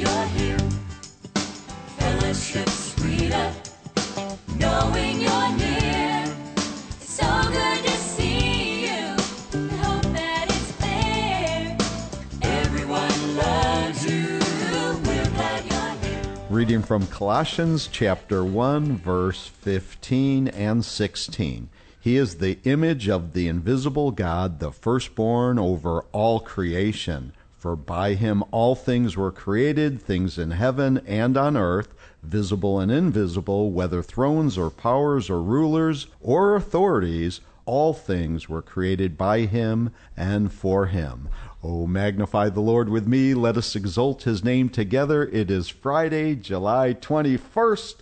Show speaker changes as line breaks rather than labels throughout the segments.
you're here. Fellowship sweeter, knowing you're near. It's so good to see you. I hope that it's clear. Everyone loves you. We're glad you're here.
Reading from Colossians chapter 1, verse 15 and 16. He is the image of the invisible God, the firstborn over all creation. For by him all things were created, things in heaven and on earth, visible and invisible, whether thrones or powers or rulers or authorities, all things were created by him and for him. Oh, magnify the Lord with me. Let us exalt his name together. It is Friday, July 21st,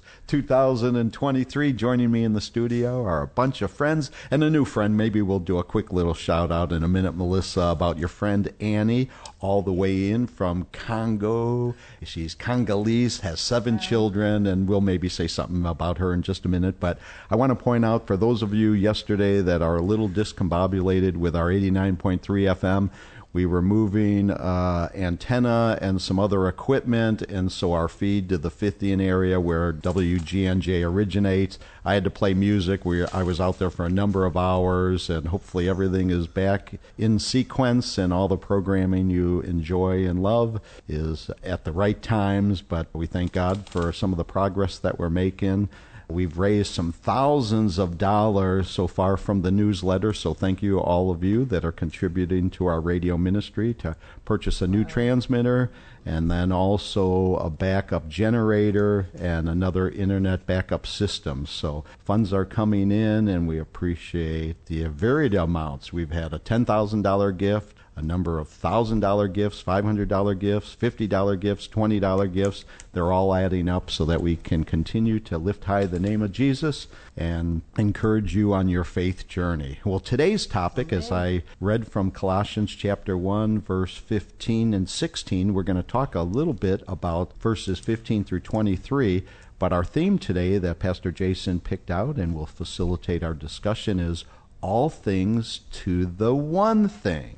2023. Joining me in the studio are a bunch of friends and a new friend. Maybe we'll do a quick little shout out in a minute, Melissa, about your friend Annie, all the way in from Congo. She's Congolese, has 7 children, and we'll maybe say something about her in just a minute. But I want to point out for those of you yesterday that are a little discombobulated with our 89.3 FM, we were moving antenna and some other equipment, and so our feed to the Fithian area where WGNJ originates. I had to play music. I was out there for a number of hours, and hopefully everything is back in sequence, and all the programming you enjoy and love is at the right times. But we thank God for some of the progress that we're making. We've raised some thousands of dollars so far from the newsletter, so thank you all of you that are contributing to our radio ministry to purchase a new transmitter and then also a backup generator and another internet backup system. So funds are coming in, and we appreciate the varied amounts. We've had a $10,000 gift, a number of $1,000 gifts, $500 gifts, $50 gifts, $20 gifts. They're all adding up so that we can continue to lift high the name of Jesus and encourage you on your faith journey. Well, today's topic, as I read from Colossians chapter 1, verse 15 and 16, we're going to talk a little bit about verses 15 through 23. But our theme today that Pastor Jason picked out and will facilitate our discussion is all things to the one thing.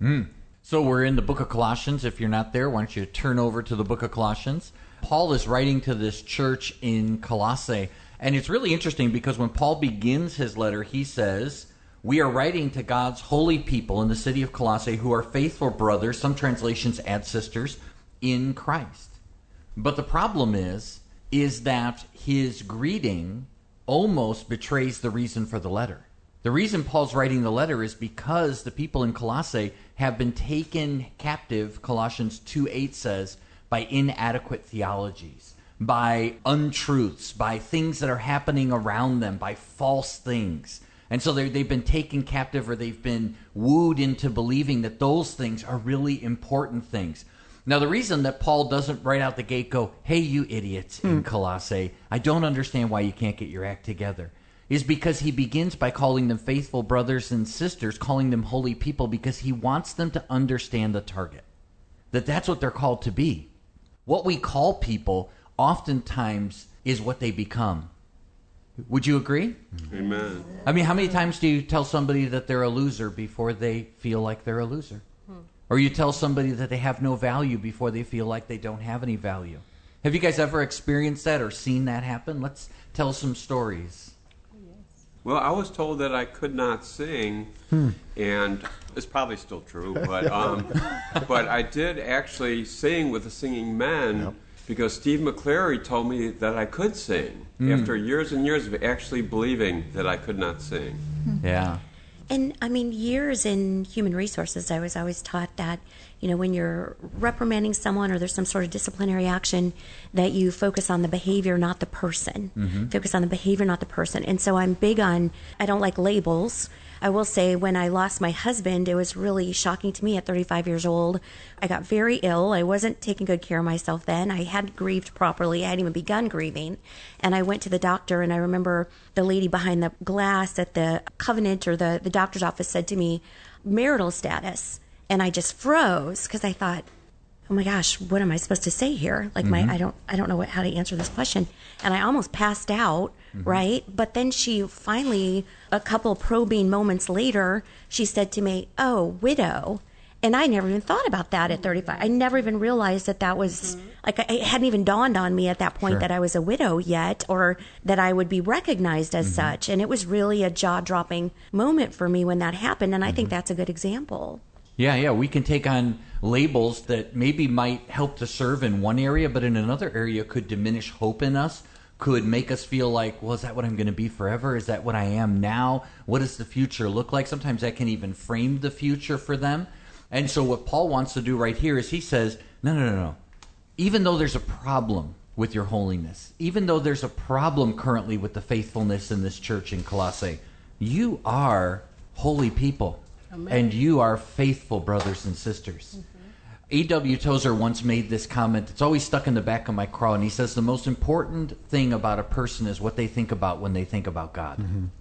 So we're in the book of Colossians. If you're not there, why don't you turn over to the book of Colossians? Paul is writing to this church in Colossae, and it's really interesting because when Paul begins his letter, he says, we are writing to God's holy people in the city of Colossae who are faithful brothers, some translations add sisters, in Christ. But the problem is that his greeting almost betrays the reason for the letter. The reason Paul's writing the letter is because the people in Colossae have been taken captive, Colossians 2:8 says, by inadequate theologies, by untruths, by things that are happening around them, by false things. And so they've been taken captive, or they've been wooed into believing that those things are really important things. Now, the reason that Paul doesn't right out the gate go, hey, you idiots in Colossae, I don't understand why you can't get your act together, is because he begins by calling them faithful brothers and sisters, calling them holy people, because he wants them to understand the target, that that's what they're called to be. What we call people oftentimes is what they become. Would you agree?
Amen.
I mean, how many times do you tell somebody that they're a loser before they feel like they're a loser? Or you tell somebody that they have no value before they feel like they don't have any value? Have you guys ever experienced that or seen that happen? Let's tell some stories.
Well, I was told that I could not sing, and it's probably still true, but I did actually sing with the Singing Men because Steve McClary told me that I could sing after years and years of actually believing that I could not sing.
Yeah.
And, I mean, years in human resources, I was always taught that, you know, when you're reprimanding someone or there's some sort of disciplinary action, that you focus on the behavior, not the person. Focus on the behavior, not the person. And so I'm big on, I don't like labels. I will say when I lost my husband, it was really shocking to me at 35 years old. I got very ill. I wasn't taking good care of myself then. I hadn't grieved properly. I hadn't even begun grieving. And I went to the doctor, and I remember the lady behind the glass at the Covenant or the doctor's office said to me, marital status. And I just froze because I thought, oh my gosh, what am I supposed to say here? Like I don't know how to answer this question. And I almost passed out, right? But then she finally, a couple probing moments later, she said to me, oh, widow. And I never even thought about that at 35. I never even realized that was, like, it hadn't even dawned on me at that point
Sure.
that I was a widow yet, or that I would be recognized as such. And it was really a jaw-dropping moment for me when that happened, and I think that's a good example.
Yeah, we can take on labels that maybe might help to serve in one area, but in another area could diminish hope in us, could make us feel like, well, is that what I'm going to be forever? Is that what I am now? What does the future look like? Sometimes that can even frame the future for them. And so what Paul wants to do right here is he says, no. Even though there's a problem with your holiness, even though there's a problem currently with the faithfulness in this church in Colossae, you are holy people.
Amen.
And you are faithful brothers and sisters. A.W. Tozer once made this comment. It's always stuck in the back of my craw. And he says the most important thing about a person is what they think about when they think about God.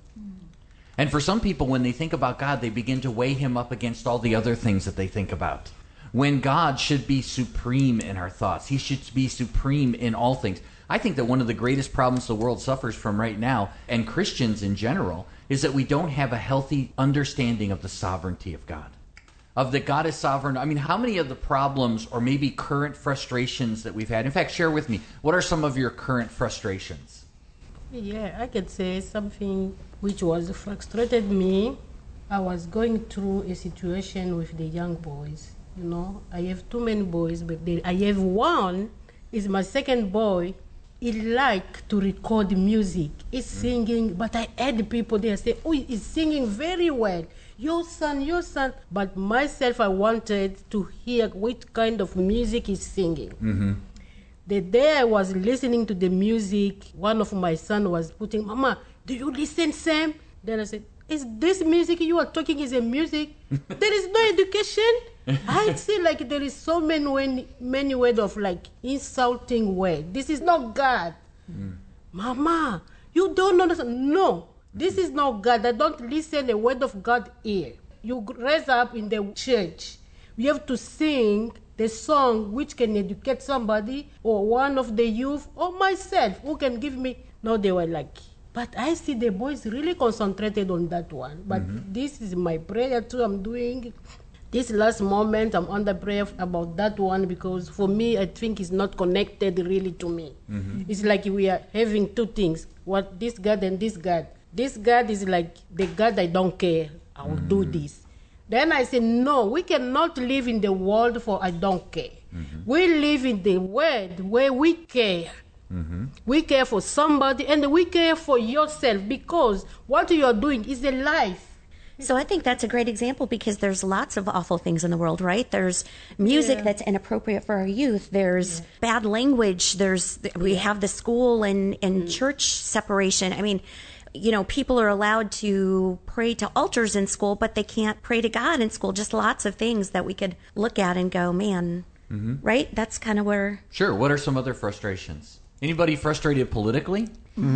And for some people, when they think about God, they begin to weigh him up against all the other things that they think about. When God should be supreme in our thoughts. He should be supreme in all things. I think that one of the greatest problems the world suffers from right now, and Christians in general, is that we don't have a healthy understanding of the sovereignty of God. Of that God is sovereign. I mean, how many of the problems or maybe current frustrations that we've had? In fact, share with me, what are some of your current frustrations?
Yeah, I could say something which was frustrated me. I was going through a situation with the young boys. You know, I have too many boys, but I have one. Is my second boy. He like to record music. He's singing, but I heard people there say, "Oh, he's singing very well. Your son." But myself, I wanted to hear what kind of music he's singing. The day I was listening to the music, one of my son was putting, "Mama, do you listen, Sam?" Then I said, "Is this music you are talking is a music? There is no education." I see like there is so many words of like insulting words. This is not God. Mama, you don't understand. No, this is not God. I don't listen a word of God here. You raise up in the church. You have to sing the song which can educate somebody or one of the youth or myself who can give me. No, they were like, but I see the boys really concentrated on that one. But this is my prayer too. I'm doing this last moment. I'm under prayer about that one because for me, I think it's not connected really to me. It's like we are having two things. What this God and this God. This God is like the God I don't care. I will do this. Then I say, no, we cannot live in the world for I don't care. We live in the world where we care. We care for somebody and we care for yourself because what you are doing is a life.
So I think that's a great example because there's lots of awful things in the world, right? There's music that's inappropriate for our youth. There's bad language. We have the school and church separation. I mean, you know, people are allowed to pray to altars in school, but they can't pray to God in school. Just lots of things that we could look at and go, man, right? That's kind of where...
Sure. What are some other frustrations? Anybody frustrated politically?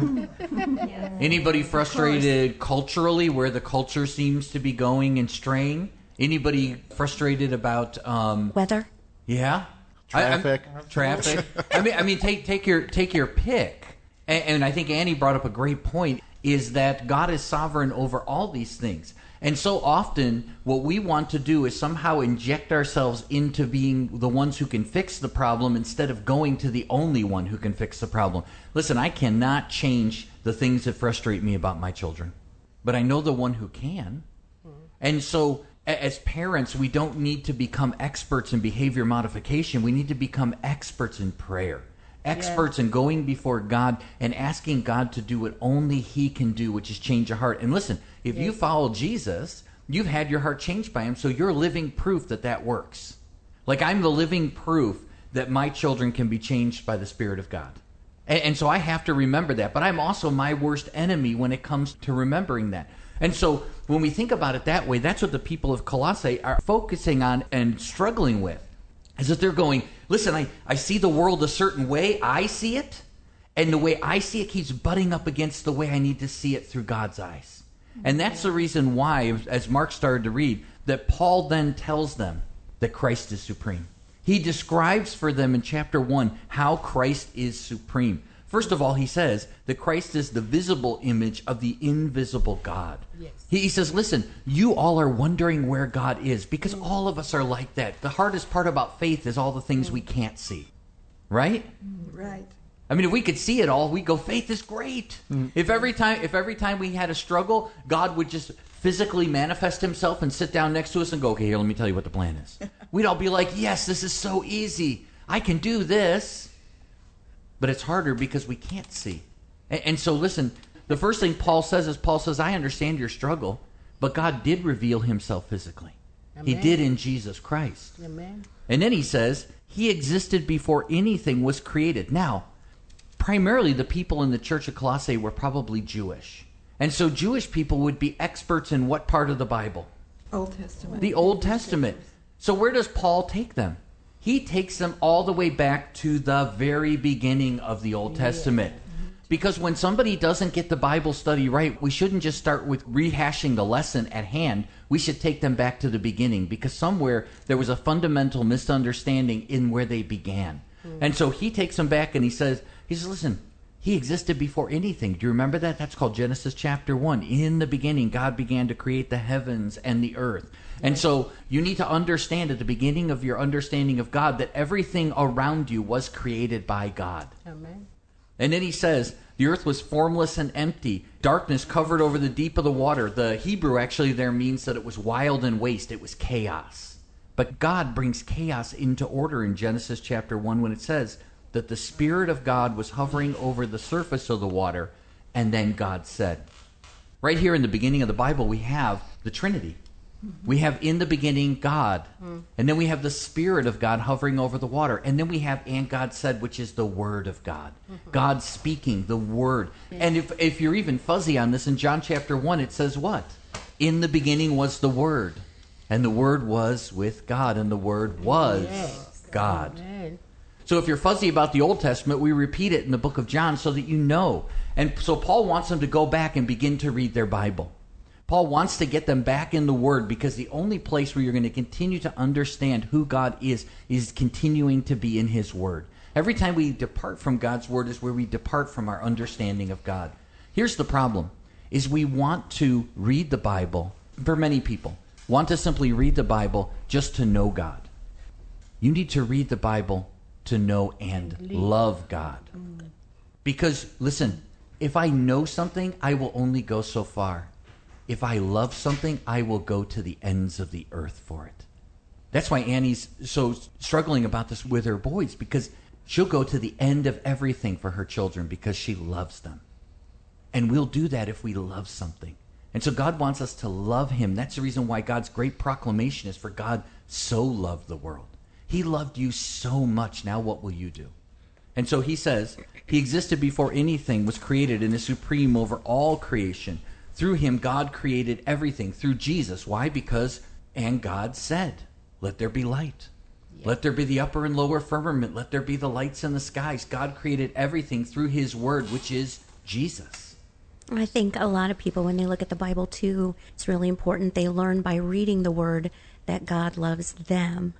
Anybody frustrated culturally, where the culture seems to be going and straying? Anybody frustrated about
weather?
Yeah,
Traffic.
traffic. I mean, take your pick. And I think Annie brought up a great point: is that God is sovereign over all these things. And so often what we want to do is somehow inject ourselves into being the ones who can fix the problem instead of going to the only one who can fix the problem. Listen, I cannot change the things that frustrate me about my children, but I know the one who can. And so as parents, we don't need to become experts in behavior modification. We need to become experts in prayer. Experts in going before God and asking God to do what only He can do, which is change your heart. And listen, if you follow Jesus, you've had your heart changed by Him, so you're living proof that that works. Like I'm the living proof that my children can be changed by the Spirit of God. And so I have to remember that. But I'm also my worst enemy when it comes to remembering that. And so when we think about it that way, that's what the people of Colossae are focusing on and struggling with. Is that they're going, listen, I see the world a certain way, I see it, and the way I see it keeps butting up against the way I need to see it through God's eyes. And that's the reason why, as Mark started to read, that Paul then tells them that Christ is supreme. He describes for them in chapter 1 how Christ is supreme. First of all, he says that Christ is the visible image of the invisible God.
Yes.
He says, listen, you all are wondering where God is because all of us are like that. The hardest part about faith is all the things we can't see. Right?
Right.
I mean, if we could see it all, we'd go, faith is great. If every time we had a struggle, God would just physically manifest himself and sit down next to us and go, okay, here, let me tell you what the plan is. We'd all be like, yes, this is so easy. I can do this. But it's harder because we can't see. And so listen, the first thing Paul says is, I understand your struggle, but God did reveal himself physically.
Amen.
He did in Jesus Christ.
Amen.
And then he says, he existed before anything was created. Now, primarily the people in the church of Colossae were probably Jewish. And so Jewish people would be experts in what part of the Bible?
Old Testament.
The Old Testament. So where does Paul take them? He takes them all the way back to the very beginning of the Old Testament. Because when somebody doesn't get the Bible study right, we shouldn't just start with rehashing the lesson at hand. We should take them back to the beginning because somewhere there was a fundamental misunderstanding in where they began. And so he takes them back and he says, listen, he existed before anything. Do you remember that? That's called Genesis chapter 1. In the beginning, God began to create the heavens and the earth. And so you need to understand at the beginning of your understanding of God that everything around you was created by God.
Amen.
And then he says, the earth was formless and empty. Darkness covered over the deep of the water. The Hebrew actually there means that it was wild and waste. It was chaos. But God brings chaos into order in Genesis chapter 1 when it says that the Spirit of God was hovering over the surface of the water, and then God said. Right here in the beginning of the Bible, we have the Trinity. We have in the beginning God, and then we have the Spirit of God hovering over the water, and then we have and God said, which is the Word of God. God speaking, the Word. And if you're even fuzzy on this, in John chapter 1, it says what? In the beginning was the Word, and the Word was with God, and the Word was God.
Amen.
So if you're fuzzy about the Old Testament, we repeat it in the book of John so that you know. And so Paul wants them to go back and begin to read their Bible. Paul wants to get them back in the Word because the only place where you're going to continue to understand who God is continuing to be in His Word. Every time we depart from God's Word is where we depart from our understanding of God. Here's the problem, is we want to read the Bible, for many people, want to simply read the Bible just to know God. You need to read the Bible to know and love God. Because, listen, if I know something, I will only go so far. If I love something, I will go to the ends of the earth for it. That's why Annie's so struggling about this with her boys, because she'll go to the end of everything for her children because she loves them. And we'll do that if we love something. And so God wants us to love Him. That's the reason why God's great proclamation is for God so loved the world. He loved you so much. Now what will you do? And so He says, He existed before anything was created and is supreme over all creation. Through Him, God created everything. Through Jesus. Why? Because, and God said, let there be light. Yeah. Let there be the upper and lower firmament. Let there be the lights in the skies. God created everything through His Word, which is Jesus.
I think a lot of people, when they look at the Bible too, it's really important they learn by reading the Word that God loves them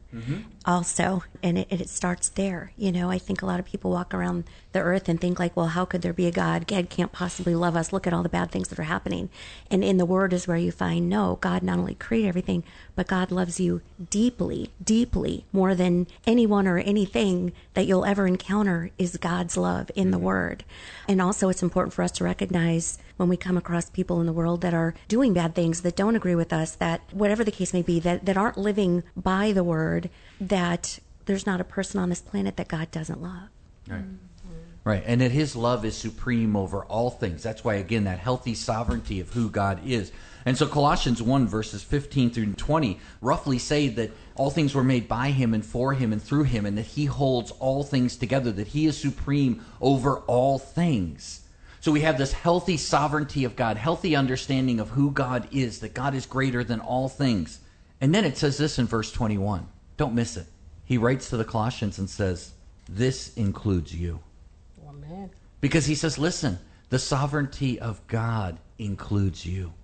also. And it starts there. You know, I think a lot of people walk around the earth and think like, well, how could there be a God? God can't possibly love us. Look at all the bad things that are happening. And in the Word is where you find, no, God not only created everything, but God loves you deeply, deeply, more than anyone or anything that you'll ever encounter is God's love in the Word. And also it's important for us to recognize when we come across people in the world that are doing bad things, that don't agree with us, that whatever the case may be, that aren't living by the Word, that there's not a person on this planet that God doesn't love.
Right. Right, and that His love is supreme over all things. That's why, again, that healthy sovereignty of who God is. And so Colossians 1, verses 15 through 20, roughly say that all things were made by Him and for Him and through Him, and that He holds all things together, that He is supreme over all things. So we have this healthy sovereignty of God, healthy understanding of who God is, that God is greater than all things. And then it says this in verse 21. Don't miss it. He writes to the Colossians and says, this includes you.
Amen.
Because he says, listen, the sovereignty of God includes you.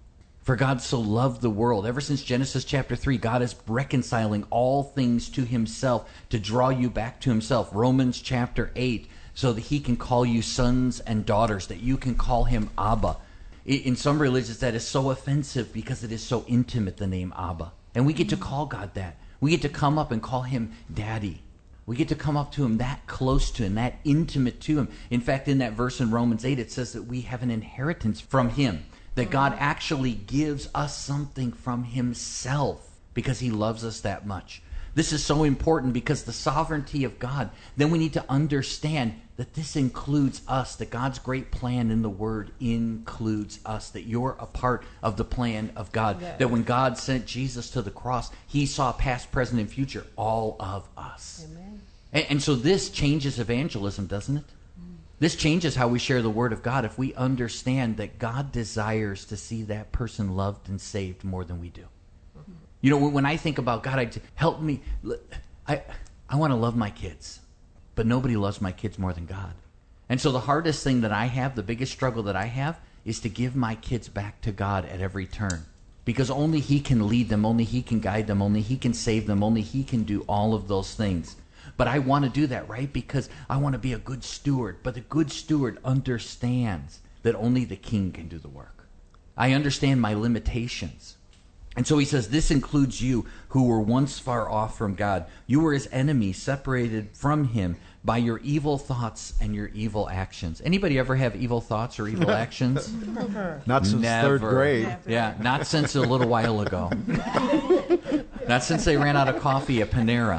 For God so loved the world. Ever since Genesis chapter 3, God is reconciling all things to himself to draw you back to himself. Romans chapter 8, so that he can call you sons and daughters, that you can call him Abba. In some religions, that is so offensive because it is so intimate, the name Abba. And we get to call God that. We get to come up and call him Daddy. We get to come up to him that close to him, that intimate to him. In fact, in that verse in Romans 8, it says that we have an inheritance from him. That God actually gives us something from himself because he loves us that much. This is so important because the sovereignty of God, then we need to understand that this includes us, that God's great plan in the Word includes us, that you're a part of the plan of God.
Yeah.
That when God sent Jesus to the cross, he saw past, present, and future, all of us.
Amen.
And so this changes evangelism, doesn't it? This changes how we share the Word of God if we understand that God desires to see that person loved and saved more than we do. You know, when I think about God, help me. I want to love my kids, but nobody loves my kids more than God. And so the hardest thing that I have, the biggest struggle that I have, is to give my kids back to God at every turn. Because only he can lead them, only he can guide them, only he can save them, only he can do all of those things. But I want to do that, right? Because I want to be a good steward. But the good steward understands that only the king can do the work. I understand my limitations. And so he says, this includes you who were once far off from God. You were his enemies, separated from him by your evil thoughts and your evil actions. Anybody ever have evil thoughts or evil actions?
Not since
Never.
third grade.
Yeah, not since a little while ago. Not since they ran out of coffee at Panera.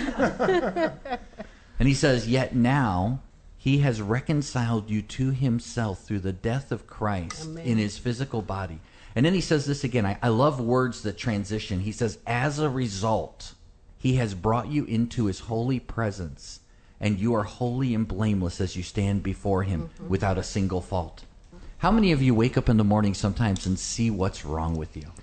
And he says, yet now he has reconciled you to himself through the death of Christ in his physical body. And then he says this again. I love words that transition. He says, as a result, he has brought you into his holy presence, and you are holy and blameless as you stand before him without a single fault. How many of you wake up in the morning sometimes and see what's wrong with you?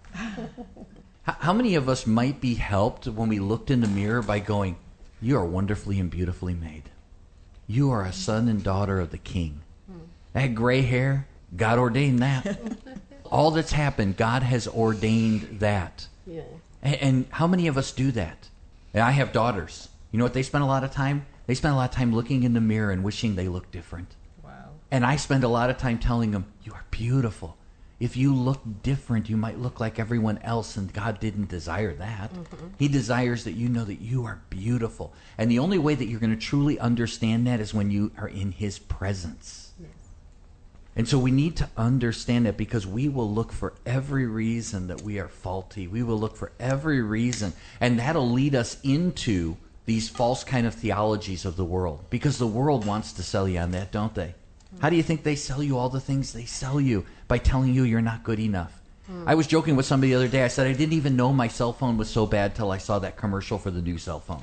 How many of us might be helped when we looked in the mirror by going, you are wonderfully and beautifully made. You are a son and daughter of the King. That gray hair, God ordained that. All that's happened, God has ordained that.
Yeah.
And how many of us do that? And I have daughters. You know what they spend a lot of time? They spend a lot of time looking in the mirror and wishing they looked different.
Wow.
And I spend a lot of time telling them, you are beautiful. If you look different, you might look like everyone else, and God didn't desire that. He desires that you know that you are beautiful. And the only way that you're going to truly understand that is when you are in his presence.
Yes.
And so we need to understand that, because we will look for every reason that we are faulty. We will look for every reason. And that'll lead us into these false kind of theologies of the world. Because the world wants to sell you on that, don't they? How do you think they sell you all the things they sell you? By telling you you're not good enough. I was joking with somebody the other day. I said I didn't even know my cell phone was so bad till I saw that commercial for the new cell phone.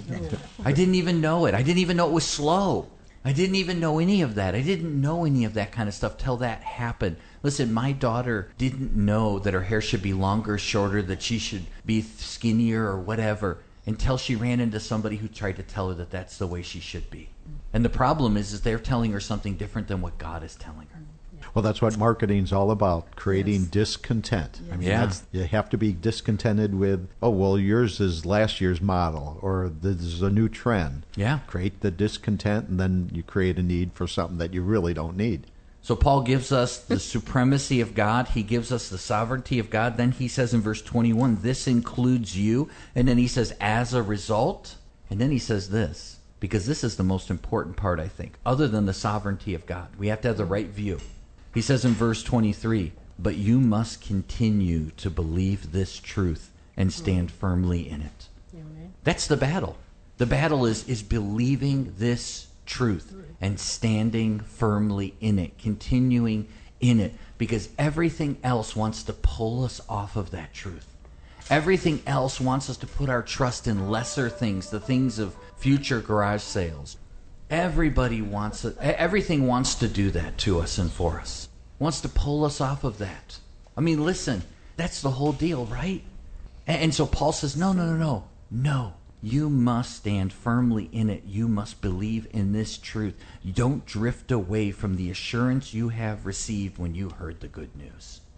I didn't even know it. I didn't even know it was slow. I didn't even know any of that. I didn't know any of that kind of stuff till that happened. Listen, my daughter didn't know that her hair should be longer, shorter, that she should be skinnier or whatever, until she ran into somebody who tried to tell her that that's the way she should be. And the problem is they're telling her something different than what God is telling her.
Well, that's what marketing's all about, creating discontent. I mean,
Yeah.
you have to be discontented with, oh, well, yours is last year's model, or this is a new trend.
Yeah.
Create the discontent, and then you create a need for something that you really don't need.
So Paul gives us the supremacy of God. He gives us the sovereignty of God. Then he says in verse 21, this includes you. And then he says, as a result. And then he says this, because this is the most important part, I think, other than the sovereignty of God. We have to have the right view. He says in verse 23, but you must continue to believe this truth and stand firmly in it.
Amen.
That's the battle. The battle is believing this truth and standing firmly in it, continuing in it, because everything else wants to pull us off of that truth. Everything else wants us to put our trust in lesser things, the things of future garage sales. Everybody wants it. Everything wants to do that to us and for us. Wants to pull us off of that. I mean, listen, that's the whole deal, right? And so Paul says, no. You must stand firmly in it. You must believe in this truth. You don't drift away from the assurance you have received when you heard the good news.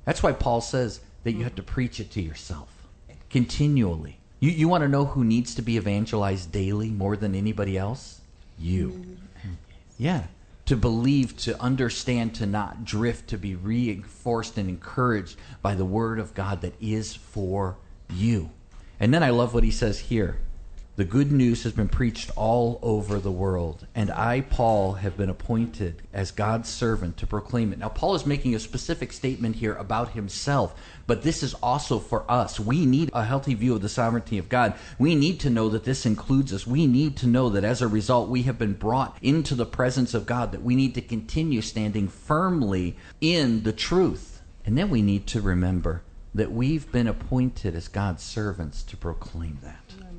That's why Paul says that you have to preach it to yourself continually. You want to know who needs to be evangelized daily more than anybody else? You. Yeah. To believe, to understand, to not drift, to be reinforced and encouraged by the Word of God that is for you. And then I love what he says here. The good news has been preached all over the world, and I, Paul, have been appointed as God's servant to proclaim it. Now, Paul is making a specific statement here about himself, but this is also for us. We need a healthy view of the sovereignty of God. We need to know that this includes us. We need to know that as a result, we have been brought into the presence of God, that we need to continue standing firmly in the truth. And then we need to remember that we've been appointed as God's servants to proclaim that.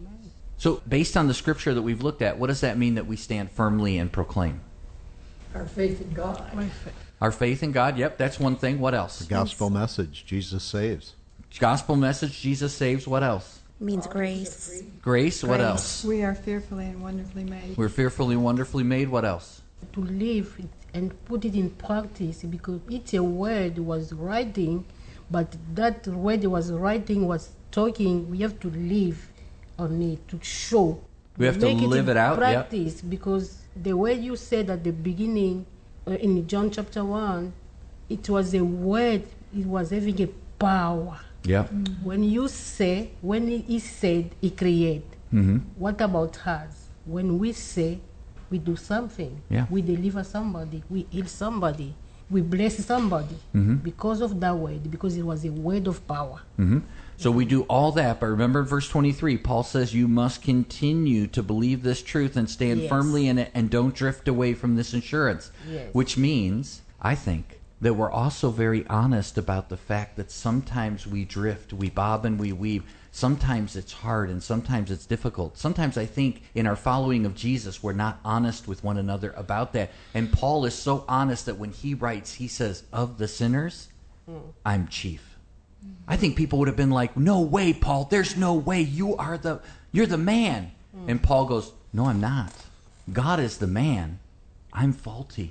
So, based on the scripture that we've looked at, what does that mean that we stand firmly and proclaim?
Our faith in God.
Our faith in God, yep, that's one thing. What else?
The gospel message, Jesus saves.
Gospel message, Jesus saves. What else?
It means grace.
Grace, what
Grace.
else?
We are fearfully and wonderfully made.
We're fearfully and wonderfully made. What else?
To live it and put it in practice, because it's a word was writing, but that word was writing was talking. We have to live on it to show.
We have to
Make
live it out, yep.
Practice, because the way you said at the beginning in John chapter 1, it was a word. It was having a power.
Yeah.
When you say, when he said, he create.
Mm-hmm.
What about us? When we say, we do something.
Yeah.
We deliver somebody. We heal somebody. We bless somebody because of that word, because it was a word of power.
Mm-hmm. So we do all that, but remember in verse 23, Paul says you must continue to believe this truth and stand
Yes.
firmly in it and don't drift away from this assurance.
Yes.
Which means, I think, that we're also very honest about the fact that sometimes we drift, we bob and we weave. Sometimes it's hard and sometimes it's difficult. Sometimes I think in our following of Jesus, we're not honest with one another about that. And Paul is so honest that when he writes, he says, of the sinners, I'm chief. I think people would have been like, no way, Paul, there's no way. You're the man. And Paul goes, no, I'm not. God is the man. I'm faulty.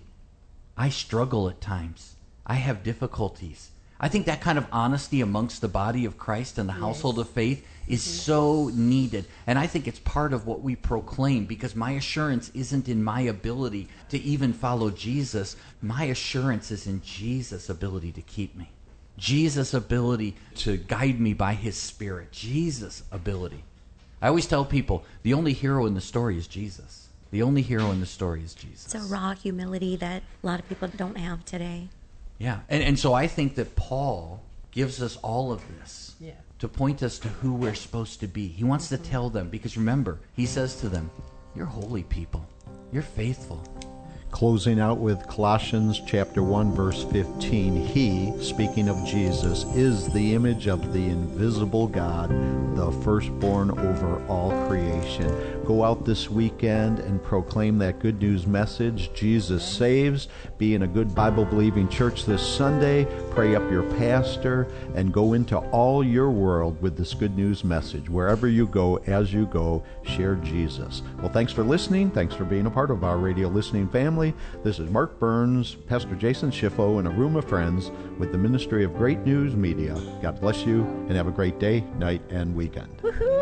I struggle at times. I have difficulties. I think that kind of honesty amongst the body of Christ and the household of faith is so needed. And I think it's part of what we proclaim, because my assurance isn't in my ability to even follow Jesus. My assurance is in Jesus' ability to keep me. Jesus' ability to guide me by his Spirit. Jesus' ability. I always tell people, the only hero in the story is Jesus. The only hero in the story is Jesus.
It's a raw humility that a lot of people don't have today.
Yeah, and so I think that Paul gives us all of this
Yeah.
to point us to who we're supposed to be. He wants to tell them, because remember, he says to them, you're holy people. You're faithful.
Closing out with Colossians chapter 1, verse 15. He, speaking of Jesus, is the image of the invisible God, the firstborn over all creation. Go out this weekend and proclaim that good news message. Jesus saves. Be in a good Bible-believing church this Sunday. Pray up your pastor and go into all your world with this good news message. Wherever you go, as you go, share Jesus. Well, thanks for listening. Thanks for being a part of our radio listening family. This is Mark Burns, Pastor Jason Schiffo, and a room of friends with the Ministry of Great News Media. God bless you, and have a great day, night, and weekend.
Woohoo!